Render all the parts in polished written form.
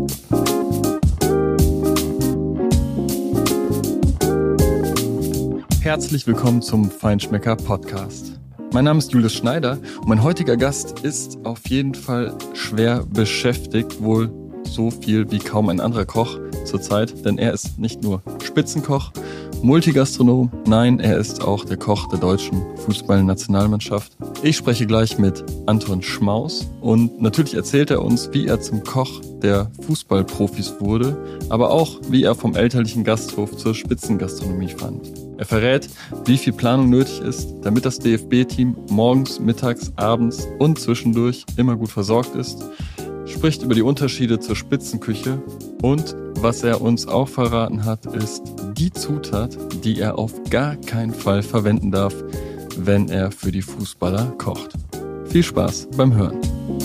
Herzlich willkommen zum Feinschmecker Podcast. Mein Name ist Julius Schneider und mein heutiger Gast ist auf jeden Fall schwer beschäftigt, wohl so viel wie kaum ein anderer Koch zurzeit, denn er ist nicht nur Spitzenkoch, Multigastronom, nein, er ist auch der Koch der deutschen Fußballnationalmannschaft. Ich spreche gleich mit Anton Schmaus und natürlich erzählt er uns, wie er zum Koch der Fußballprofis wurde, aber auch, wie er vom elterlichen Gasthof zur Spitzengastronomie fand. Er verrät, wie viel Planung nötig ist, damit das DFB-Team morgens, mittags, abends und zwischendurch immer gut versorgt ist, spricht über die Unterschiede zur Spitzenküche und was er uns auch verraten hat, ist die Zutat, die er auf gar keinen Fall verwenden darf, wenn er für die Fußballer kocht. Viel Spaß beim Hören.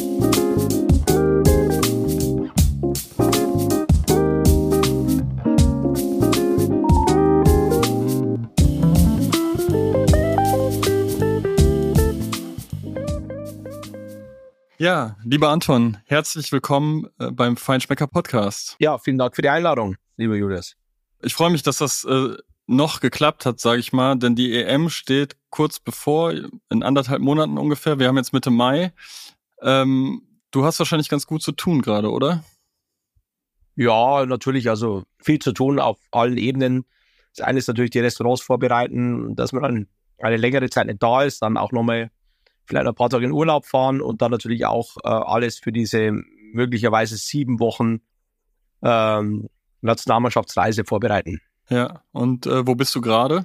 Ja, lieber Anton, herzlich willkommen beim Feinschmecker Podcast. Ja, vielen Dank für die Einladung, lieber Julius. Ich freue mich, dass das noch geklappt hat, sage ich mal, denn die EM steht kurz bevor, in 1,5 Monaten ungefähr. Wir haben jetzt Mitte Mai. Du hast wahrscheinlich ganz gut zu tun gerade, oder? Ja, natürlich, also viel zu tun auf allen Ebenen. Das eine ist natürlich die Restaurants vorbereiten, dass man dann eine längere Zeit nicht da ist, dann auch nochmal vielleicht ein paar Tage in Urlaub fahren und dann natürlich auch alles für diese möglicherweise 7 Wochen Nationalmannschaftsreise vorbereiten. Ja, und wo bist du gerade?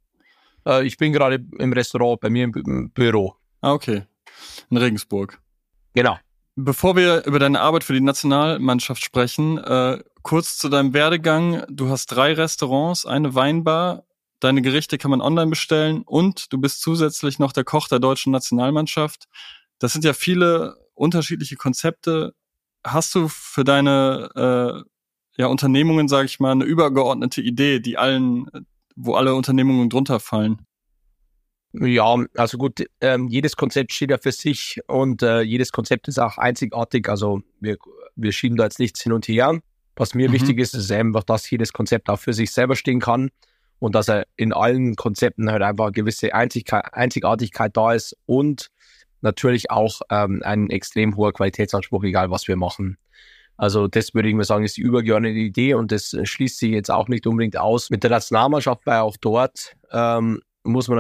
Ich bin gerade im Restaurant, bei mir im Büro. Ah, okay. In Regensburg. Genau. Bevor wir über deine Arbeit für die Nationalmannschaft sprechen, kurz zu deinem Werdegang. Du hast 3 Restaurants, eine Weinbar. Deine Gerichte kann man online bestellen und du bist zusätzlich noch der Koch der deutschen Nationalmannschaft. Das sind ja viele unterschiedliche Konzepte. Hast du für deine Unternehmungen, sage ich mal, eine übergeordnete Idee, wo alle Unternehmungen drunter fallen? Ja, also gut, jedes Konzept steht ja für sich und jedes Konzept ist auch einzigartig. Also wir schieben da jetzt nichts hin und her. Was mir wichtig ist einfach, dass jedes Konzept auch für sich selber stehen kann. Und dass er in allen Konzepten halt einfach eine gewisse Einzigartigkeit da ist und natürlich auch ein extrem hoher Qualitätsanspruch, egal was wir machen. Also das würde ich mal sagen, ist die übergeordnete Idee und das schließt sich jetzt auch nicht unbedingt aus. Mit der Nationalmannschaft, weil auch dort muss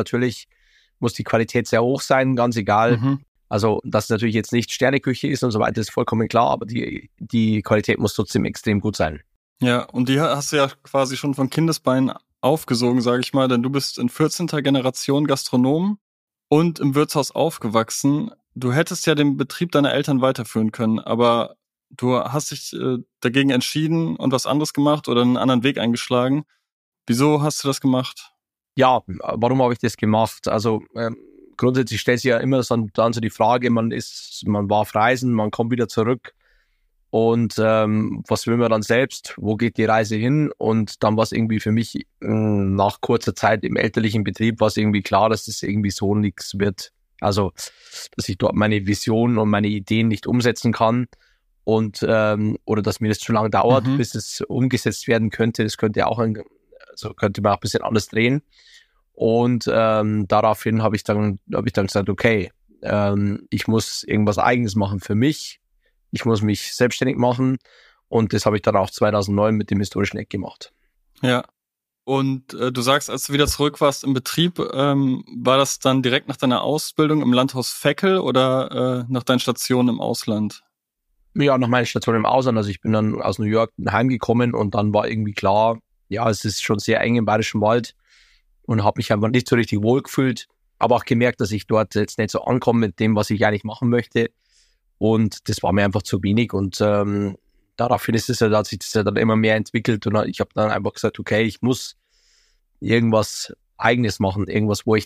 die Qualität sehr hoch sein, ganz egal. Also dass es natürlich jetzt nicht Sterneküche ist und so weiter, ist vollkommen klar, aber die Qualität muss trotzdem extrem gut sein. Ja, und die hast du ja quasi schon von Kindesbeinen aufgesogen, sage ich mal, denn du bist in 14. Generation Gastronom und im Wirtshaus aufgewachsen. Du hättest ja den Betrieb deiner Eltern weiterführen können, aber du hast dich dagegen entschieden und was anderes gemacht oder einen anderen Weg eingeschlagen. Wieso hast du das gemacht? Ja, warum habe ich das gemacht? Also grundsätzlich stellt sich ja immer dann so die Frage, man war auf Reisen, man kommt wieder zurück. Und was will man dann selbst? Wo geht die Reise hin? Und dann war es irgendwie für mich nach kurzer Zeit im elterlichen Betrieb war es irgendwie klar, dass das irgendwie so nichts wird. Also, dass ich dort meine Vision und meine Ideen nicht umsetzen kann und oder dass mir das zu lange dauert, bis es umgesetzt werden könnte. Das könnte man auch ein bisschen anders drehen. Und daraufhin habe ich dann gesagt, okay, ich muss irgendwas Eigenes machen für mich. Ich muss mich selbstständig machen und das habe ich dann auch 2009 mit dem historischen Eck gemacht. Ja, und du sagst, als du wieder zurück warst im Betrieb, war das dann direkt nach deiner Ausbildung im Landhaus Veckl oder nach deinen Stationen im Ausland? Ja, nach meiner Station im Ausland. Also ich bin dann aus New York heimgekommen und dann war irgendwie klar, ja, es ist schon sehr eng im Bayerischen Wald und habe mich einfach nicht so richtig wohl gefühlt, aber auch gemerkt, dass ich dort jetzt nicht so ankomme mit dem, was ich eigentlich machen möchte. Und das war mir einfach zu wenig und daraufhin hat sich das ja dann immer mehr entwickelt und ich habe dann einfach gesagt, okay, ich muss irgendwas Eigenes machen, irgendwas, wo ich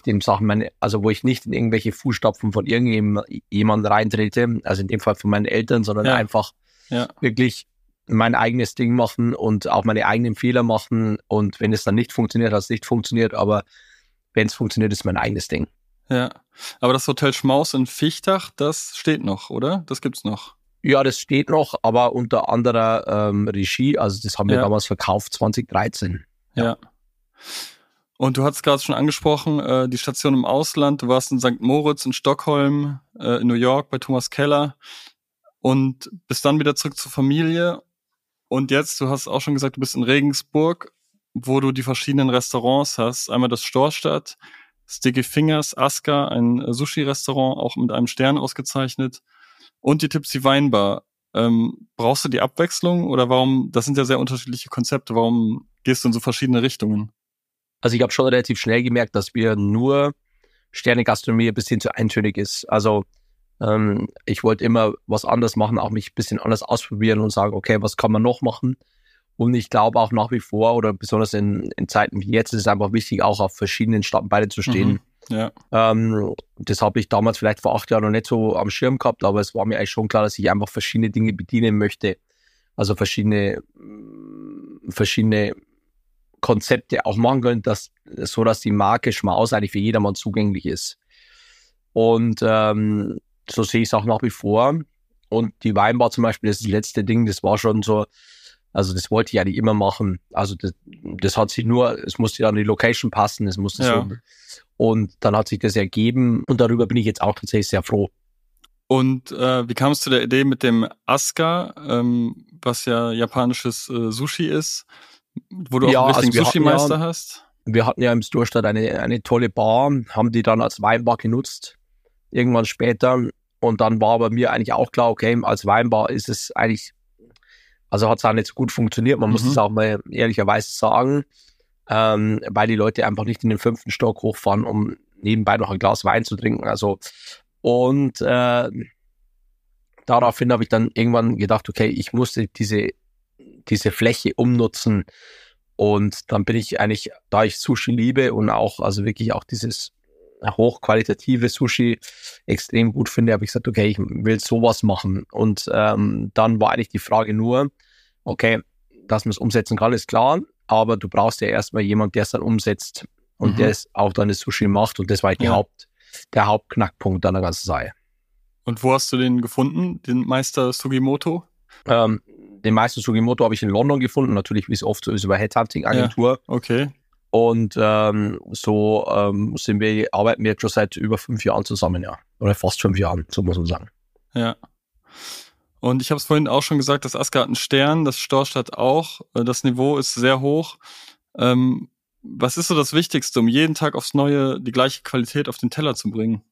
wo ich nicht in irgendwelche Fußstapfen von irgendjemandem reintrete, also in dem Fall von meinen Eltern, sondern einfach wirklich mein eigenes Ding machen und auch meine eigenen Fehler machen und wenn es dann nicht funktioniert, hat es nicht funktioniert, aber wenn es funktioniert, ist mein eigenes Ding. Ja, aber das Hotel Schmaus in Fichtach, das steht noch, oder? Das gibt's noch. Ja, das steht noch, aber unter anderer Regie. Also das haben wir damals verkauft, 2013. Ja. Und du hast gerade schon angesprochen, die Station im Ausland. Du warst in St. Moritz, in Stockholm, in New York bei Thomas Keller und bist dann wieder zurück zur Familie. Und jetzt, du hast auch schon gesagt, du bist in Regensburg, wo du die verschiedenen Restaurants hast. Einmal das Storstadt, Sticky Fingers, Aska, ein Sushi-Restaurant, auch mit einem Stern ausgezeichnet. Und die Tipsy Weinbar. Brauchst du die Abwechslung oder warum, das sind ja sehr unterschiedliche Konzepte, warum gehst du in so verschiedene Richtungen? Also ich habe schon relativ schnell gemerkt, dass wir nur Sterne-Gastronomie ein bisschen zu eintönig ist. Also ich wollte immer was anderes machen, auch mich ein bisschen anders ausprobieren und sagen, okay, was kann man noch machen? Und ich glaube auch nach wie vor oder besonders in Zeiten wie jetzt ist es einfach wichtig, auch auf verschiedenen Standbeinen zu stehen. Ja. Das habe ich damals vielleicht vor 8 Jahren noch nicht so am Schirm gehabt, aber es war mir eigentlich schon klar, dass ich einfach verschiedene Dinge bedienen möchte. Also verschiedene Konzepte auch machen können, so dass die Marke Schmaus eigentlich für jedermann zugänglich ist. Und so sehe ich es auch nach wie vor. Und die Weinbar zum Beispiel, das ist das letzte Ding, das war schon so, also das wollte ich eigentlich immer machen. Also das hat sich nur, es musste dann die Location passen, es musste so. Und dann hat sich das ergeben und darüber bin ich jetzt auch tatsächlich sehr froh. Und wie kam es zu der Idee mit dem Aska, was ja japanisches Sushi ist, wo du auch einen richtigen Sushi-Meister hast? Wir hatten ja im Storstadt eine tolle Bar, haben die dann als Weinbar genutzt, irgendwann später. Und dann war bei mir eigentlich auch klar, okay, als Weinbar ist es eigentlich, also hat es auch nicht so gut funktioniert, man muss es auch mal ehrlicherweise sagen, weil die Leute einfach nicht in den 5. Stock hochfahren, um nebenbei noch ein Glas Wein zu trinken. Also und daraufhin habe ich dann irgendwann gedacht, okay, ich musste diese Fläche umnutzen. Und dann bin ich eigentlich, da ich Sushi liebe und auch, also wirklich auch dieses hochqualitative Sushi extrem gut finde, habe ich gesagt, okay, ich will sowas machen. Und dann war eigentlich die Frage nur, okay, dass man es umsetzen kann, ist klar, aber du brauchst ja erstmal jemanden, der es dann umsetzt und der es auch dann das Sushi macht. Und das war der Hauptknackpunkt an der ganzen Sache. Und wo hast du den gefunden, den Meister Sugimoto? Den Meister Sugimoto habe ich in London gefunden, natürlich wie es oft so ist über Headhunting-Agentur. Ja, okay. Und so arbeiten wir jetzt schon seit über 5 Jahren zusammen, ja. Oder fast 5 Jahren, so muss man sagen. Ja. Und ich habe es vorhin auch schon gesagt, das Aska hat einen Stern, das Storstadt auch. Das Niveau ist sehr hoch. Was ist so das Wichtigste, um jeden Tag aufs Neue die gleiche Qualität auf den Teller zu bringen?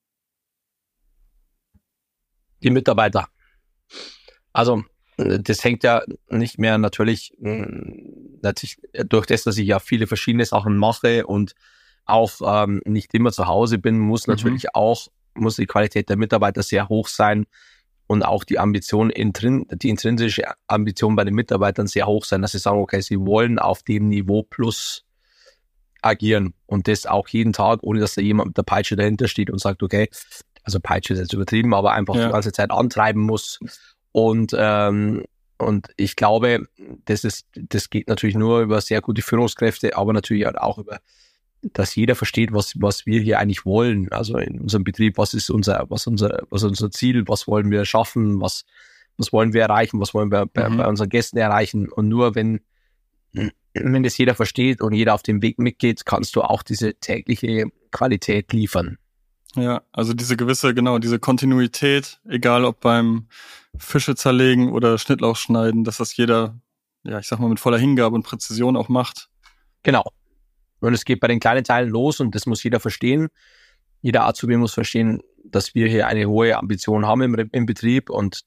Die Mitarbeiter. Also das hängt ja nicht mehr natürlich durch das, dass ich ja viele verschiedene Sachen mache und auch nicht immer zu Hause bin, muss natürlich auch, muss die Qualität der Mitarbeiter sehr hoch sein und auch die Ambition, die intrinsische Ambition bei den Mitarbeitern sehr hoch sein, dass sie sagen, okay, sie wollen auf dem Niveau plus agieren und das auch jeden Tag, ohne dass da jemand mit der Peitsche dahinter steht und sagt, okay, also Peitsche ist jetzt übertrieben, aber einfach die ganze Zeit antreiben muss. Und ich glaube, das geht natürlich nur über sehr gute Führungskräfte, aber natürlich auch über, dass jeder versteht, was wir hier eigentlich wollen. Also in unserem Betrieb, was ist unser Ziel, was wollen wir schaffen, was wollen wir erreichen, was wollen wir bei unseren Gästen erreichen. Und nur wenn das jeder versteht und jeder auf dem Weg mitgeht, kannst du auch diese tägliche Qualität liefern. Ja, also diese Kontinuität, egal ob beim Fische zerlegen oder Schnittlauch schneiden, dass das jeder, ja, ich sag mal, mit voller Hingabe und Präzision auch macht. Genau. Und es geht bei den kleinen Teilen los und das muss jeder verstehen. Jeder Azubi muss verstehen, dass wir hier eine hohe Ambition haben im Betrieb und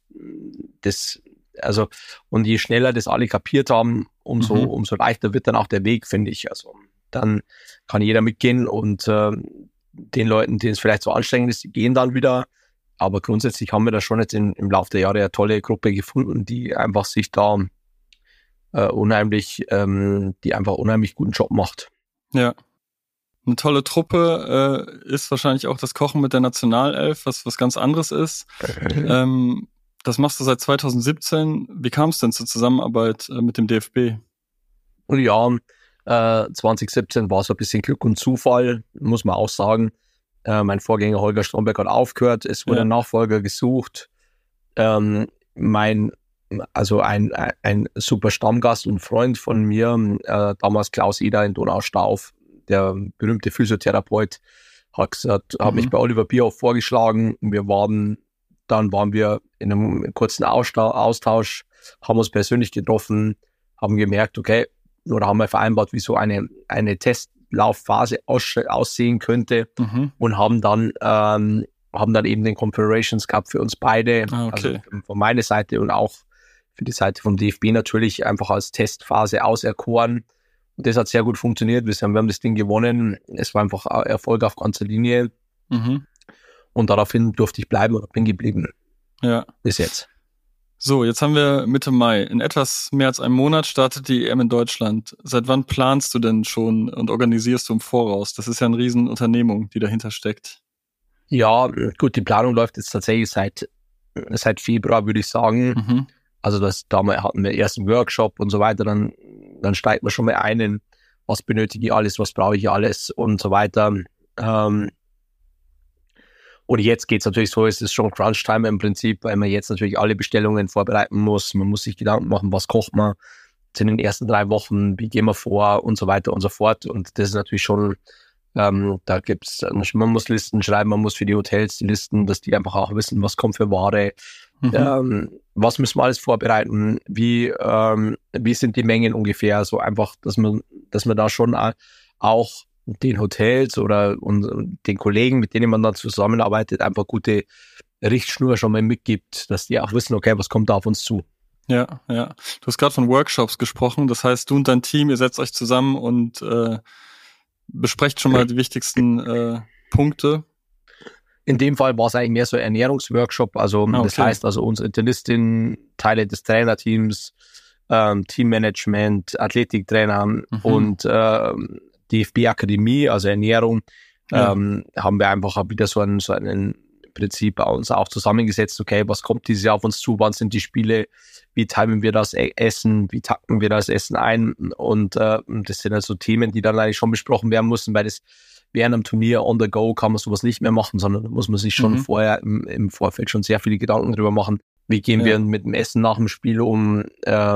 und je schneller das alle kapiert haben, umso leichter wird dann auch der Weg, finde ich. Also dann kann jeder mitgehen und den Leuten, denen es vielleicht so anstrengend ist, die gehen dann wieder. Aber grundsätzlich haben wir da schon jetzt im Laufe der Jahre eine tolle Gruppe gefunden, die einfach sich da unheimlich guten Job macht. Ja. Eine tolle Truppe ist wahrscheinlich auch das Kochen mit der Nationalelf, was ganz anderes ist. Das machst du seit 2017. Wie kam es denn zur Zusammenarbeit mit dem DFB? Und ja, 2017 war so ein bisschen Glück und Zufall, muss man auch sagen. Mein Vorgänger Holger Stromberg hat aufgehört, es wurde ein Nachfolger gesucht. ein super Stammgast und Freund von mir, damals Klaus Eder in Donaustauf, der berühmte Physiotherapeut, hat mich bei Oliver Bierhoff vorgeschlagen. Dann waren wir in einem kurzen Austausch, haben uns persönlich getroffen, haben gemerkt, haben wir vereinbart, wie so eine Testlaufphase aussehen könnte und haben dann eben den Confederations Cup für uns beide, also von meiner Seite und auch für die Seite vom DFB natürlich einfach als Testphase auserkoren. Und das hat sehr gut funktioniert. Wir haben das Ding gewonnen. Es war einfach Erfolg auf ganzer Linie. Und daraufhin durfte ich bleiben oder bin geblieben. Ja. Bis jetzt. So, jetzt haben wir Mitte Mai. In etwas mehr als einem Monat startet die EM in Deutschland. Seit wann planst du denn schon und organisierst du im Voraus? Das ist ja eine Riesenunternehmung, die dahinter steckt. Ja, gut, die Planung läuft jetzt tatsächlich seit Februar, würde ich sagen. Also damals hatten wir erst einen Workshop und so weiter, dann steigt man schon mal ein in, was benötige ich alles, was brauche ich alles und so weiter. Und jetzt geht's natürlich so, es ist schon Crunch-Time im Prinzip, weil man jetzt natürlich alle Bestellungen vorbereiten muss. Man muss sich Gedanken machen, was kocht man in den ersten 3 Wochen, wie gehen wir vor und so weiter und so fort. Und das ist natürlich schon, man muss Listen schreiben, man muss für die Hotels die Listen, dass die einfach auch wissen, was kommt für Ware. Was müssen wir alles vorbereiten? Wie sind die Mengen ungefähr? So einfach, dass man da schon auch den Hotels oder und den Kollegen, mit denen man dann zusammenarbeitet, einfach gute Richtschnur schon mal mitgibt, dass die auch wissen, was kommt da auf uns zu. Ja. Du hast gerade von Workshops gesprochen. Das heißt, du und dein Team, ihr setzt euch zusammen und besprecht schon mal die wichtigsten Punkte. In dem Fall war es eigentlich mehr so ein Ernährungsworkshop. Also das heißt, unsere Internistin, Teile des Trainerteams, Teammanagement, Athletiktrainer und DFB-Akademie, also Ernährung, haben wir einfach wieder so einen Prinzip bei uns auch zusammengesetzt. Was kommt dieses Jahr auf uns zu? Wann sind die Spiele? Wie timen wir das Essen? Wie takten wir das Essen ein? Und das sind also Themen, die dann eigentlich schon besprochen werden müssen, weil das während einem Turnier on the go kann man sowas nicht mehr machen, sondern da muss man sich schon vorher im Vorfeld schon sehr viele Gedanken drüber machen. Wie gehen wir mit dem Essen nach dem Spiel um?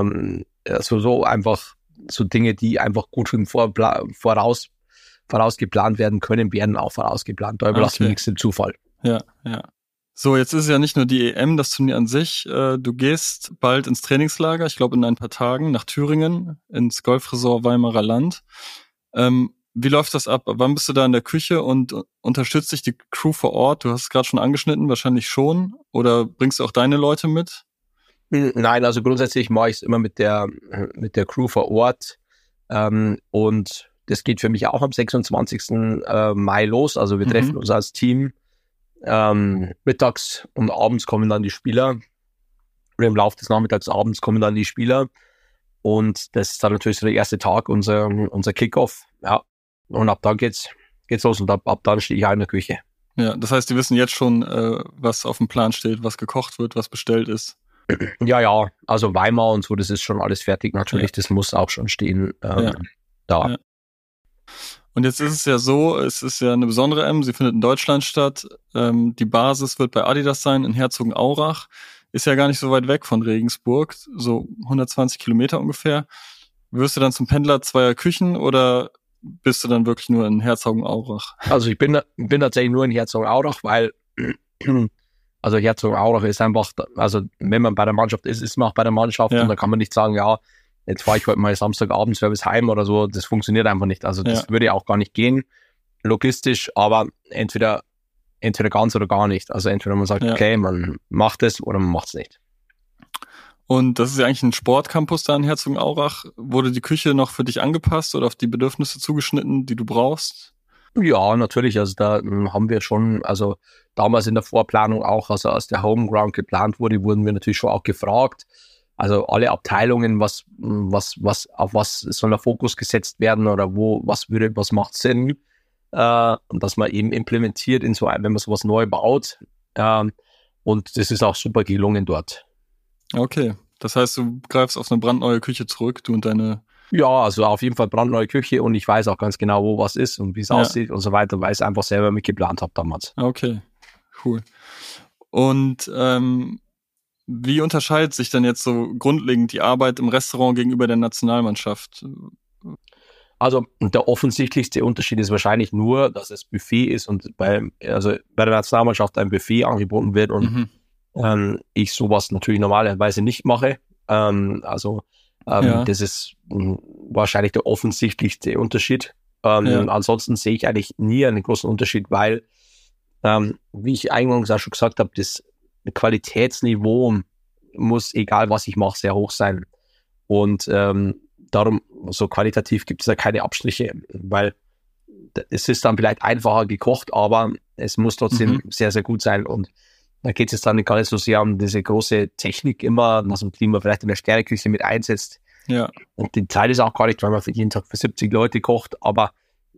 So einfach so Dinge, die einfach gut voraus geplant werden können, werden auch vorausgeplant. Da überlassen wir nichts dem Zufall. Ja. So, jetzt ist es ja nicht nur die EM, das Turnier an sich. Du gehst bald ins Trainingslager, ich glaube in ein paar Tagen, nach Thüringen, ins Golfresort Weimarer Land. Wie läuft das ab? Wann bist du da in der Küche und unterstützt dich die Crew vor Ort? Du hast es gerade schon angeschnitten, wahrscheinlich schon. Oder bringst du auch deine Leute mit? Nein, also grundsätzlich mache ich es immer mit der Crew vor Ort. Und das geht für mich auch am 26. Mai los. Also wir treffen uns als Team. Mittags und abends kommen dann die Spieler. Oder im Laufe des Nachmittags, abends kommen dann die Spieler. Und das ist dann natürlich so der erste Tag, unser Kickoff. Ja. Und ab dann geht's los und ab dann stehe ich auch in der Küche. Ja, das heißt, die wissen jetzt schon, was auf dem Plan steht, was gekocht wird, was bestellt ist. Ja, also Weimar und so, das ist schon alles fertig natürlich, das muss auch schon stehen da. Ja. Und jetzt ist es ja so, es ist ja eine besondere EM, sie findet in Deutschland statt, die Basis wird bei Adidas sein, in Herzogenaurach, ist ja gar nicht so weit weg von Regensburg, so 120 Kilometer ungefähr. Wirst du dann zum Pendler zweier Küchen oder bist du dann wirklich nur in Herzogenaurach? Also ich bin tatsächlich nur in Herzogenaurach, weil also Herzogenaurach ist einfach, also wenn man bei der Mannschaft ist man auch bei der Mannschaft und da kann man nicht sagen, ja, jetzt fahre ich heute mal Samstagabend Service heim oder so, das funktioniert einfach nicht. Also das würde auch gar nicht gehen, logistisch, aber entweder ganz oder gar nicht. Also entweder man sagt, okay, man macht es oder man macht es nicht. Und das ist ja eigentlich ein Sportcampus da in Herzogenaurach. Wurde die Küche noch für dich angepasst oder auf die Bedürfnisse zugeschnitten, die du brauchst? Ja, natürlich. Also da haben wir schon, also damals in der Vorplanung auch, also als der Homeground geplant wurde, wurden wir natürlich schon auch gefragt. Also alle Abteilungen, auf was soll der Fokus gesetzt werden oder was macht Sinn, und dass man eben implementiert in so einem, wenn man sowas neu baut. Und das ist auch super gelungen dort. Okay, das heißt, du greifst auf eine brandneue Küche zurück, du und deine... Ja, also auf jeden Fall brandneue Küche und ich weiß auch ganz genau, wo was ist und wie es aussieht und so weiter, weil ich es einfach selber mitgeplant habe damals. Okay, cool. Und Wie unterscheidet sich denn jetzt so grundlegend die Arbeit im Restaurant gegenüber der Nationalmannschaft? Also der offensichtlichste Unterschied ist wahrscheinlich nur, dass es Buffet ist und bei der Nationalmannschaft ein Buffet angeboten wird und ich sowas natürlich normalerweise nicht mache. Das ist wahrscheinlich der offensichtlichste Unterschied. Ansonsten sehe ich eigentlich nie einen großen Unterschied, weil, wie ich eingangs auch schon gesagt habe, das Qualitätsniveau muss, egal was ich mache, sehr hoch sein. Und darum, so qualitativ gibt es ja keine Abstriche, weil es ist dann vielleicht einfacher gekocht, aber es muss trotzdem sehr, sehr gut sein. Und da geht es dann gar nicht so sehr um diese große Technik immer, die man vielleicht in der Sterneküche mit einsetzt. Ja. Und die Zeit ist auch gar nicht, weil man jeden Tag für 70 Leute kocht, aber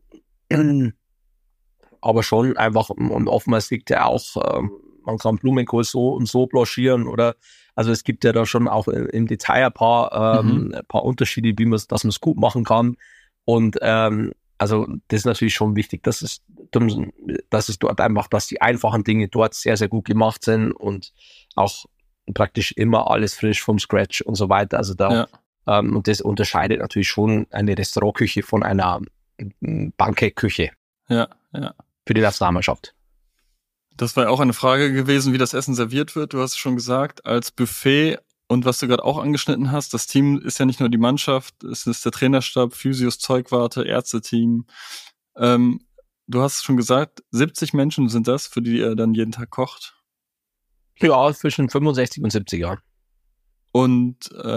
schon einfach, und oftmals liegt ja auch, man kann Blumenkohl so und so blanchieren oder, also es gibt ja da schon auch im Detail ein paar Unterschiede, dass man es gut machen kann. Und also das ist natürlich schon wichtig, dass es dort einfach, dass die einfachen Dinge dort sehr, sehr gut gemacht sind und auch praktisch immer alles frisch vom Scratch und so weiter. Also und das unterscheidet natürlich schon eine Restaurantküche von einer Bankettküche. Ja. Für die Nationalmannschaft. Das war ja auch eine Frage gewesen, wie das Essen serviert wird. Du hast es schon gesagt, als Buffet und was du gerade auch angeschnitten hast, das Team ist ja nicht nur die Mannschaft, es ist der Trainerstab, Physios, Zeugwarte, Ärzteteam. Du hast es schon gesagt, 70 Menschen sind das, für die ihr dann jeden Tag kocht? Ja, zwischen 65 und 70 Jahren. Und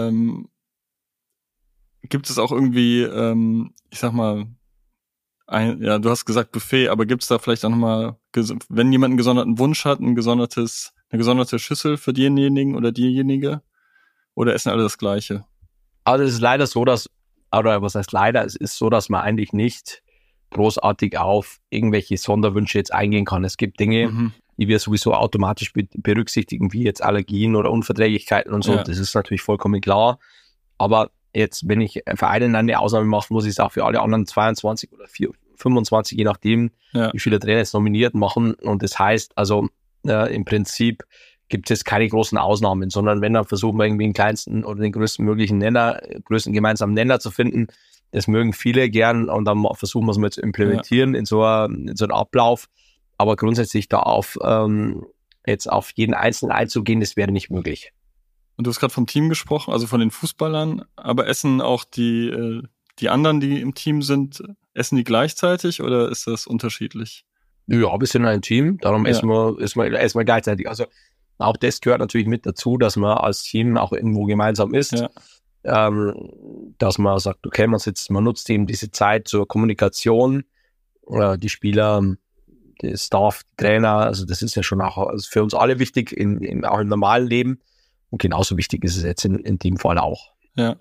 gibt es auch irgendwie, ich sag mal, du hast gesagt Buffet, aber gibt es da vielleicht auch nochmal, wenn jemand einen gesonderten Wunsch hat, eine gesonderte Schüssel für denjenigen oder diejenige? Oder essen alle das Gleiche? Also es ist leider so, es ist so, dass man eigentlich nicht großartig auf irgendwelche Sonderwünsche jetzt eingehen kann. Es gibt Dinge, die wir sowieso automatisch berücksichtigen, wie jetzt Allergien oder Unverträglichkeiten und so. Ja. Das ist natürlich vollkommen klar. Aber jetzt, wenn ich für einen eine Ausnahme mache, muss ich es auch für alle anderen 22 oder 25, je nachdem, wie viele Trainer jetzt nominiert machen. Und das heißt, also im Prinzip gibt es jetzt keine großen Ausnahmen, sondern wenn, dann versuchen wir irgendwie den kleinsten oder den größten gemeinsamen Nenner zu finden. Das mögen viele gern und dann versuchen wir es mal zu implementieren in so einen Ablauf. Aber grundsätzlich jetzt auf jeden Einzelnen einzugehen, das wäre nicht möglich. Und du hast gerade vom Team gesprochen, also von den Fußballern, aber essen auch die anderen, die im Team sind, essen die gleichzeitig oder ist das unterschiedlich? Ja, wir sind ein Team, darum essen wir gleichzeitig. Also auch das gehört natürlich mit dazu, dass man als Team auch irgendwo gemeinsam isst. Ja. Dass man sagt, okay, man nutzt eben diese Zeit zur Kommunikation, die Spieler, der Staff, die Trainer, also das ist ja schon auch für uns alle wichtig, auch im normalen Leben. Und genauso wichtig ist es jetzt in dem Fall auch. Ja.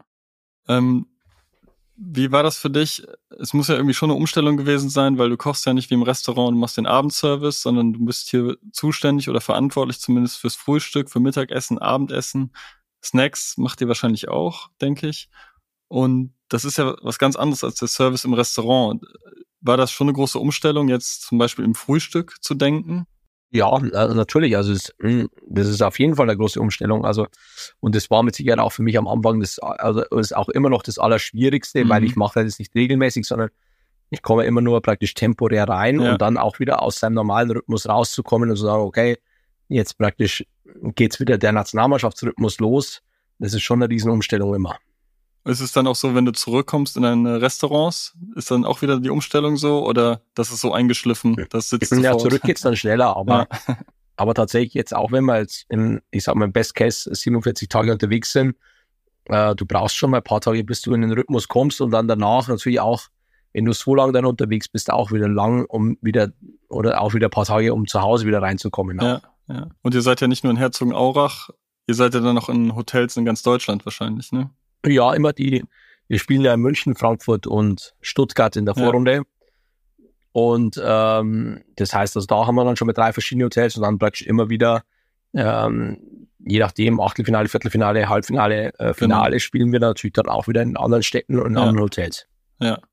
Wie war das für dich? Es muss ja irgendwie schon eine Umstellung gewesen sein, weil du kochst ja nicht wie im Restaurant und machst den Abendservice, sondern du bist hier zuständig oder verantwortlich zumindest fürs Frühstück, für Mittagessen, Abendessen. Snacks macht ihr wahrscheinlich auch, denke ich. Und das ist ja was ganz anderes als der Service im Restaurant. War das schon eine große Umstellung, jetzt zum Beispiel im Frühstück zu denken? Ja, natürlich. Also das ist auf jeden Fall eine große Umstellung. Also und das war mit Sicherheit auch für mich am Anfang ist auch immer noch das Allerschwierigste, weil ich mache das nicht regelmäßig, sondern ich komme immer nur praktisch temporär rein und dann auch wieder aus seinem normalen Rhythmus rauszukommen und zu sagen, okay, jetzt praktisch geht's wieder der Nationalmannschaftsrhythmus los. Das ist schon eine Riesenumstellung immer. Ist es dann auch so, wenn du zurückkommst in deine Restaurants, ist dann auch wieder die Umstellung so oder das ist so eingeschliffen, das sitzt sofort? Ja, zurück geht's dann schneller, aber tatsächlich jetzt auch, wenn wir jetzt im Best Case 47 Tage unterwegs sind, du brauchst schon mal ein paar Tage, bis du in den Rhythmus kommst und dann danach natürlich auch, wenn du so lange dann unterwegs bist, auch wieder ein paar Tage, um zu Hause wieder reinzukommen. Ja. Und ihr seid ja nicht nur in Herzogenaurach, ihr seid ja dann noch in Hotels in ganz Deutschland wahrscheinlich, ne? Ja, immer wir spielen ja in München, Frankfurt und Stuttgart in der Vorrunde. Ja. Und das heißt, also da haben wir dann schon mit 3 verschiedenen Hotels und dann praktisch immer wieder, je nachdem, Achtelfinale, Viertelfinale, Halbfinale, Finale, spielen wir natürlich dann auch wieder in anderen Städten und in anderen Hotels. Ja.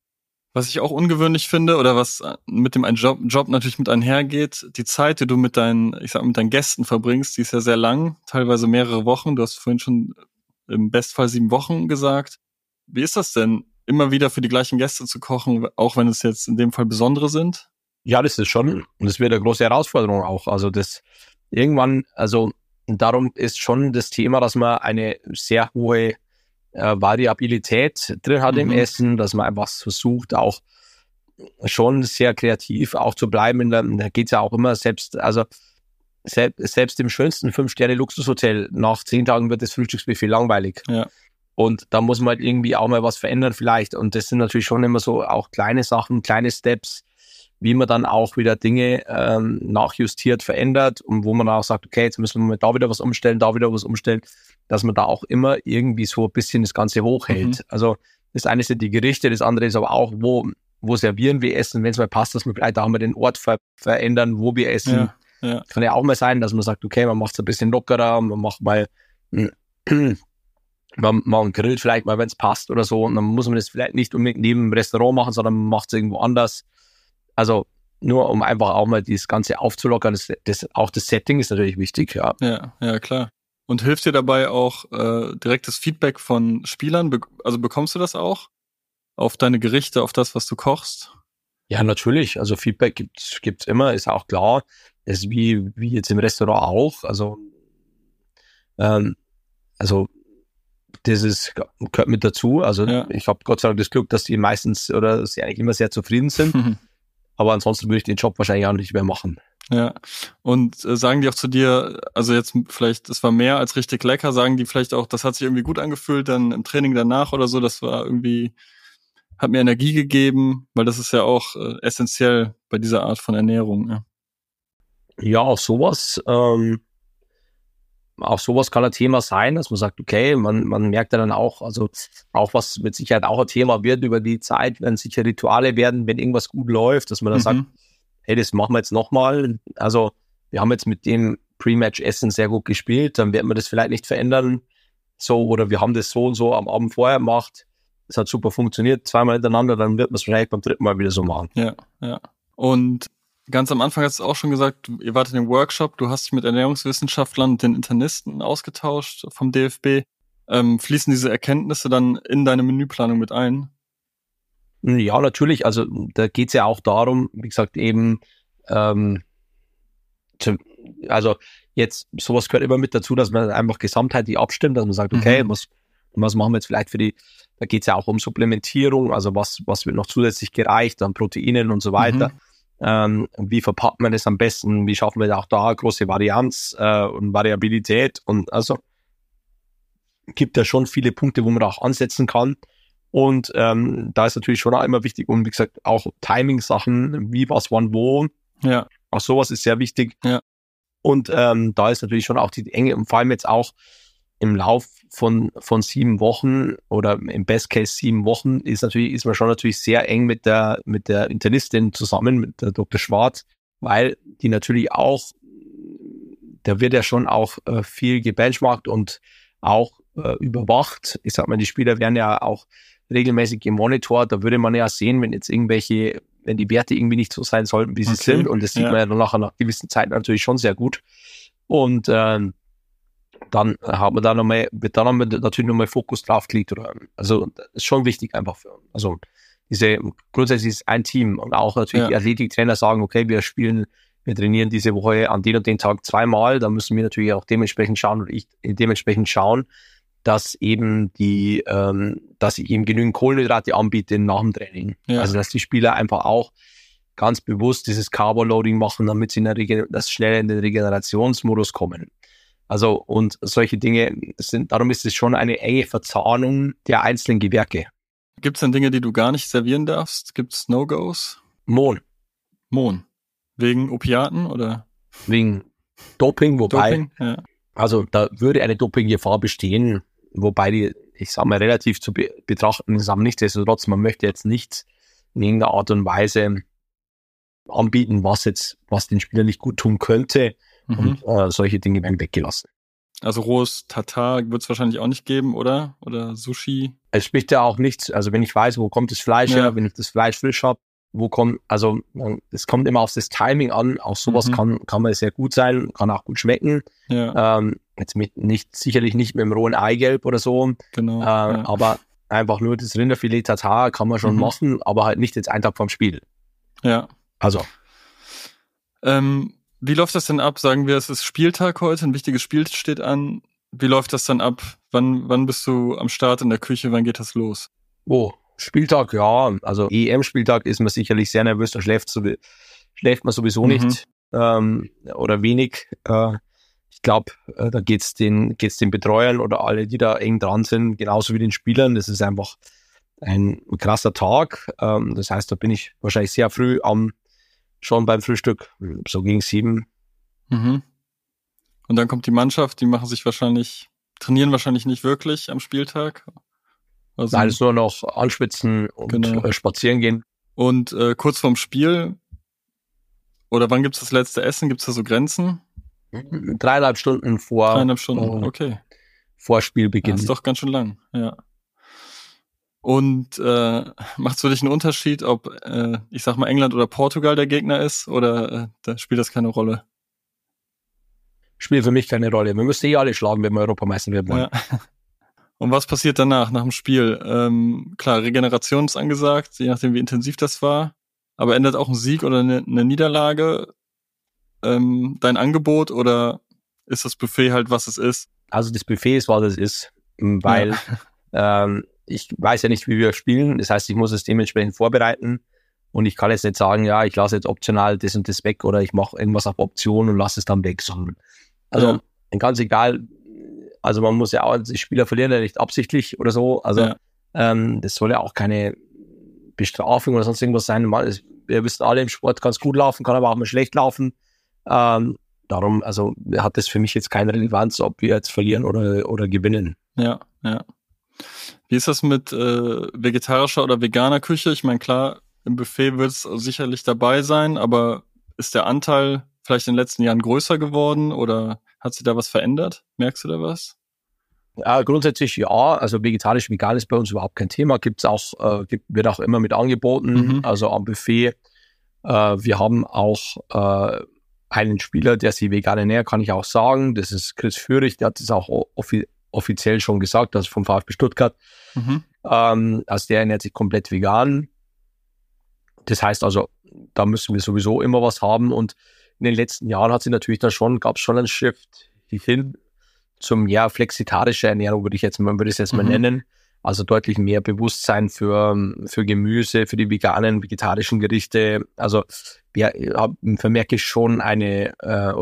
Was ich auch ungewöhnlich finde oder was mit dem Job natürlich mit einhergeht, die Zeit, die du mit deinen Gästen verbringst, die ist ja sehr lang, teilweise mehrere Wochen. Du hast vorhin schon im Bestfall 7 Wochen gesagt. Wie ist das denn, immer wieder für die gleichen Gäste zu kochen, auch wenn es jetzt in dem Fall besondere sind? Ja, das ist schon, und das wird eine große Herausforderung auch. Also das irgendwann, also darum ist schon das Thema, dass man eine sehr hohe Variabilität drin hat im Essen, dass man einfach versucht, auch schon sehr kreativ auch zu bleiben. Da geht's ja auch immer selbst im schönsten 5-Sterne-Luxushotel, nach 10 Tagen wird das Frühstücksbuffet langweilig. Ja. Und da muss man halt irgendwie auch mal was verändern vielleicht. Und das sind natürlich schon immer so auch kleine Sachen, kleine Steps, wie man dann auch wieder Dinge nachjustiert, verändert und wo man auch sagt, okay, jetzt müssen wir da wieder was umstellen, dass man da auch immer irgendwie so ein bisschen das Ganze hochhält. Also das eine sind die Gerichte, das andere ist aber auch, wo servieren wir Essen, wenn es mal passt, dass wir vielleicht auch mal den Ort verändern, wo wir essen. Ja. Kann ja auch mal sein, dass man sagt, okay, man macht es ein bisschen lockerer, man macht mal man grillt vielleicht mal, wenn es passt oder so, und dann muss man das vielleicht nicht unbedingt neben dem Restaurant machen, sondern man macht es irgendwo anders. Also nur um einfach auch mal das Ganze aufzulockern, auch das Setting ist natürlich wichtig, ja. Ja, klar. Und hilft dir dabei auch direktes Feedback von Spielern? Also bekommst du das auch auf deine Gerichte, auf das, was du kochst? Ja, natürlich. Also Feedback gibt's immer, ist auch klar. Das ist wie jetzt im Restaurant auch. Also das gehört mit dazu. Also Ich habe Gott sei Dank das Glück, dass die meistens oder sie eigentlich immer sehr zufrieden sind. Aber ansonsten würde ich den Job wahrscheinlich auch nicht mehr machen. Ja, und sagen die auch zu dir, also jetzt vielleicht, das war mehr als richtig lecker, sagen die vielleicht auch, das hat sich irgendwie gut angefühlt, dann im Training danach oder so, das war irgendwie, hat mir Energie gegeben, weil das ist ja auch essentiell bei dieser Art von Ernährung. Ja, ja, auch sowas kann ein Thema sein, dass man sagt, okay, man merkt ja dann auch, also auch was mit Sicherheit auch ein Thema wird über die Zeit, wenn sicher Rituale werden, wenn irgendwas gut läuft, dass man dann sagt, hey, das machen wir jetzt nochmal. Also wir haben jetzt mit dem Pre-Match-Essen sehr gut gespielt, dann werden wir das vielleicht nicht verändern. So, oder wir haben das so und so am Abend vorher gemacht. Das hat super funktioniert, 2-mal hintereinander, dann wird man es vielleicht beim 3. Mal wieder so machen. Ja. Und ganz am Anfang hast du auch schon gesagt, ihr wart in dem Workshop, du hast dich mit Ernährungswissenschaftlern und den Internisten ausgetauscht vom DFB. Fließen diese Erkenntnisse dann in deine Menüplanung mit ein? Ja, natürlich. Also da geht's ja auch darum, wie gesagt, eben, also jetzt sowas gehört immer mit dazu, dass man einfach gesamtheitlich abstimmt, dass man sagt, okay, was machen wir jetzt vielleicht da geht's ja auch um Supplementierung, also was wird noch zusätzlich gereicht an Proteinen und so weiter. Wie verpackt man das am besten? Wie schaffen wir auch da große Varianz und Variabilität? Und also gibt ja schon viele Punkte, wo man da auch ansetzen kann. Und da ist natürlich schon auch immer wichtig, und wie gesagt, auch Timing-Sachen, wie, was, wann, wo. Ja. Auch sowas ist sehr wichtig. Ja. Und da ist natürlich schon auch die Enge, und vor allem jetzt auch im Lauf von 7 Wochen oder im Best Case 7 Wochen ist man schon natürlich sehr eng mit der Internistin zusammen, mit der Dr. Schwarz, weil die natürlich auch, da wird ja schon auch viel gebenchmarkt und auch überwacht. Ich sag mal, die Spieler werden ja auch regelmäßig gemonitort. Da würde man ja sehen, wenn die Werte irgendwie nicht so sein sollten, wie sie sind. Und das sieht man ja dann nach gewissen Zeiten natürlich schon sehr gut. Und dann wird da natürlich nochmal Fokus drauf gelegt. Also das ist schon wichtig einfach für uns. Also grundsätzlich ist ein Team, und auch natürlich die Athletiktrainer sagen, okay, wir trainieren diese Woche an den und den Tag 2-mal. Da müssen wir natürlich auch dementsprechend schauen, oder ich dementsprechend schauen, dass ich eben genügend Kohlenhydrate anbiete nach dem Training. Ja. Also dass die Spieler einfach auch ganz bewusst dieses Carbo-Loading machen, damit sie schnell in den Regenerationsmodus kommen. Also und solche Dinge darum ist es schon eine enge Verzahnung der einzelnen Gewerke. Gibt es denn Dinge, die du gar nicht servieren darfst? Gibt es No-Gos? Mohn. Wegen Opiaten oder? Wegen Doping, wobei, ja. Also da würde eine Dopinggefahr bestehen, wobei die, ich sag mal, relativ zu betrachten ist, aber nichtsdestotrotz, man möchte jetzt nichts in irgendeiner Art und Weise anbieten, was den Spieler nicht gut tun könnte, und solche Dinge werden weggelassen. Also rohes Tatar wird es wahrscheinlich auch nicht geben, oder? Oder Sushi? Es spricht ja auch nichts, also wenn ich weiß, wo kommt das Fleisch her, wenn ich das Fleisch frisch habe, es kommt immer auf das Timing an, auch sowas kann mal sehr gut sein, kann auch gut schmecken. Ja. Jetzt sicherlich nicht mit dem rohen Eigelb oder so, Genau. aber einfach nur das Rinderfilet Tatar kann man schon machen, aber halt nicht jetzt einen Tag vorm Spiel. Ja. Also. Wie läuft das denn ab? Sagen wir, es ist Spieltag heute, ein wichtiges Spiel steht an. Wie läuft das dann ab? Wann bist du am Start in der Küche? Wann geht das los? Oh, Spieltag, ja. Also EM-Spieltag ist man sicherlich sehr nervös, da schläft man sowieso nicht oder wenig. Ich glaube, da geht's den Betreuern oder alle, die da eng dran sind, genauso wie den Spielern. Das ist einfach ein krasser Tag. Das heißt, da bin ich wahrscheinlich sehr früh schon beim Frühstück, so gegen 7. Und dann kommt die Mannschaft, die trainieren wahrscheinlich nicht wirklich am Spieltag. Also, nein, es ist nur noch anschwitzen und spazieren gehen. Und kurz vorm Spiel, oder wann gibt's das letzte Essen? Gibt's da so Grenzen? 3,5 Stunden vor. 3,5 Stunden, okay. Vor Spielbeginn. Das ist doch ganz schön lang, ja. Und macht es für dich einen Unterschied, ob, ich sag mal, England oder Portugal der Gegner ist, oder da spielt das keine Rolle? Spielt für mich keine Rolle. Wir müssen alle schlagen, wenn wir Europameister werden wollen. Ja. Und was passiert danach, nach dem Spiel? Klar, Regeneration ist angesagt, je nachdem wie intensiv das war. Aber ändert auch ein Sieg oder eine Niederlage dein Angebot, oder ist das Buffet halt, was es ist? Also das Buffet ist, was es ist, weil ich weiß ja nicht, wie wir spielen. Das heißt, ich muss es dementsprechend vorbereiten und ich kann jetzt nicht sagen, ja, ich lasse jetzt optional das und das weg oder ich mache irgendwas auf Option und lasse es dann weg. Also ganz egal, also man muss ja auch, die Spieler verlieren ja nicht absichtlich oder so. Also das soll ja auch keine Bestrafung oder sonst irgendwas sein. Wir wissen alle, im Sport kann es gut laufen, kann aber auch mal schlecht laufen. Darum, also hat das für mich jetzt keine Relevanz, ob wir jetzt verlieren oder gewinnen. Ja. Wie ist das mit vegetarischer oder veganer Küche? Ich meine, klar, im Buffet wird es sicherlich dabei sein, aber ist der Anteil vielleicht in den letzten Jahren größer geworden oder hat sich da was verändert? Merkst du da was? Ja, grundsätzlich ja, also vegetarisch, vegan ist bei uns überhaupt kein Thema, wird auch immer mit angeboten, also am Buffet. Wir haben auch einen Spieler, der sich vegan ernährt, kann ich auch sagen, das ist Chris Führig, der hat das auch offiziell schon gesagt, das ist vom VfB Stuttgart. Also der ernährt sich komplett vegan. Das heißt also, da müssen wir sowieso immer was haben und in den letzten Jahren gab es schon einen Shift hin zum flexitarische Ernährung, würde ich es jetzt mal nennen. Also deutlich mehr Bewusstsein für Gemüse, für die vegetarischen Gerichte. Also merke ich schon einen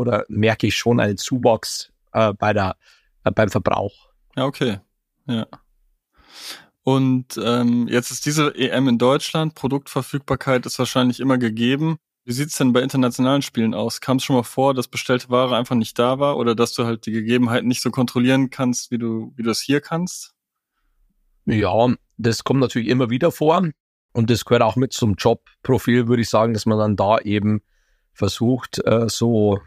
Zuwachs beim Verbrauch. Ja, okay. Ja. Und jetzt ist diese EM in Deutschland, Produktverfügbarkeit ist wahrscheinlich immer gegeben. Wie sieht's denn bei internationalen Spielen aus? Kam es schon mal vor, dass bestellte Ware einfach nicht da war oder dass du halt die Gegebenheiten nicht so kontrollieren kannst, wie du es hier kannst? Ja, das kommt natürlich immer wieder vor und das gehört auch mit zum Jobprofil, würde ich sagen, dass man dann da eben versucht, so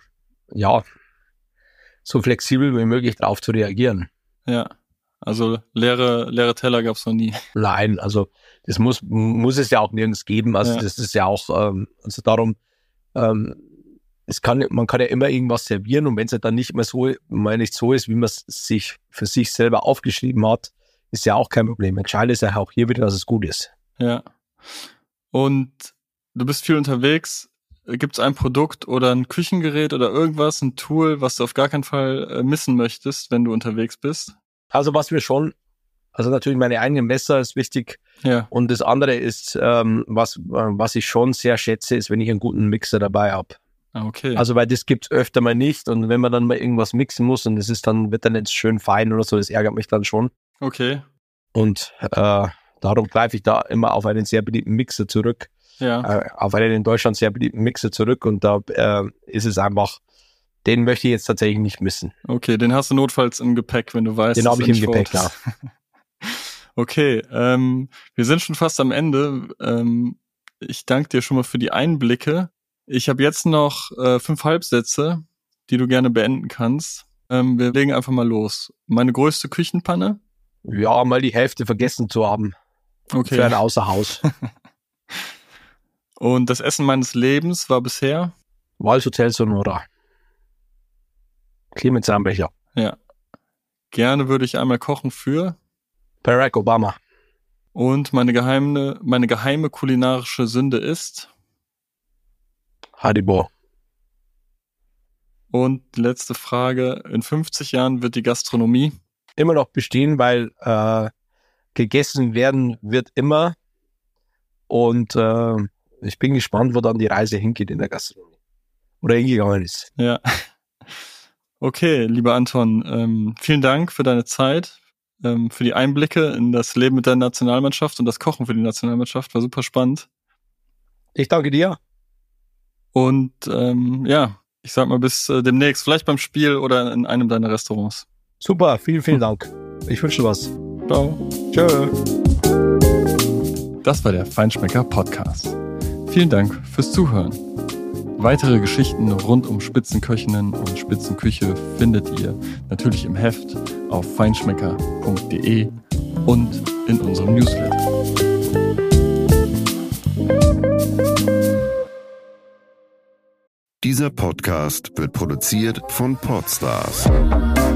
flexibel wie möglich drauf zu reagieren. Ja, also leere Teller gab's noch nie. Nein, also das muss es ja auch nirgends geben. Also das ist ja auch, also darum, man kann ja immer irgendwas servieren und wenn es halt dann nicht so ist, wie man es sich für sich selber aufgeschrieben hat, ist ja auch kein Problem. Entscheidend ist ja auch hier wieder, dass es gut ist. Ja. Und du bist viel unterwegs. Gibt es ein Produkt oder ein Küchengerät oder irgendwas, ein Tool, was du auf gar keinen Fall missen möchtest, wenn du unterwegs bist? Also natürlich meine eigenen Messer ist wichtig. Ja. Und das andere ist, was ich schon sehr schätze, ist, wenn ich einen guten Mixer dabei habe. Ah, okay. Also weil das gibt's öfter mal nicht und wenn man dann mal irgendwas mixen muss und wird dann jetzt schön fein oder so, das ärgert mich dann schon. Okay. Und darum greife ich da immer auf einen sehr beliebten Mixer zurück. Ja. Auf einen in Deutschland sehr beliebten Mixer zurück und da ist es einfach, den möchte ich jetzt tatsächlich nicht missen. Okay, den hast du notfalls im Gepäck, wenn du weißt. Den habe ich im Gepäck, ja. Okay, wir sind schon fast am Ende. Ich danke dir schon mal für die Einblicke. Ich habe jetzt noch 5 Halbsätze, die du gerne beenden kannst. Wir legen einfach mal los. Meine größte Küchenpanne? Ja, mal die Hälfte vergessen zu haben. Okay. Für ein Außerhaus. Und das Essen meines Lebens war bisher? Walshotel Sonora. Clemens Zahnbecher. Ja. Gerne würde ich einmal kochen für? Barack Obama. Und meine geheime kulinarische Sünde ist? Haribo. Und die letzte Frage. In 50 Jahren wird die Gastronomie? Immer noch bestehen, weil gegessen werden wird immer. Und ich bin gespannt, wo dann die Reise hingeht in der Gastronomie. Oder hingegangen ist. Ja. Okay, lieber Anton, vielen Dank für deine Zeit, für die Einblicke in das Leben mit der Nationalmannschaft und das Kochen für die Nationalmannschaft. War super spannend. Ich danke dir. Und ich sag mal bis demnächst, vielleicht beim Spiel oder in einem deiner Restaurants. Super, vielen, vielen Dank. Ich wünsche dir was. Ciao. Tschö. Das war der Feinschmecker Podcast. Vielen Dank fürs Zuhören. Weitere Geschichten rund um Spitzenköchinnen und Spitzenküche findet ihr natürlich im Heft auf feinschmecker.de und in unserem Newsletter. Dieser Podcast wird produziert von Podstars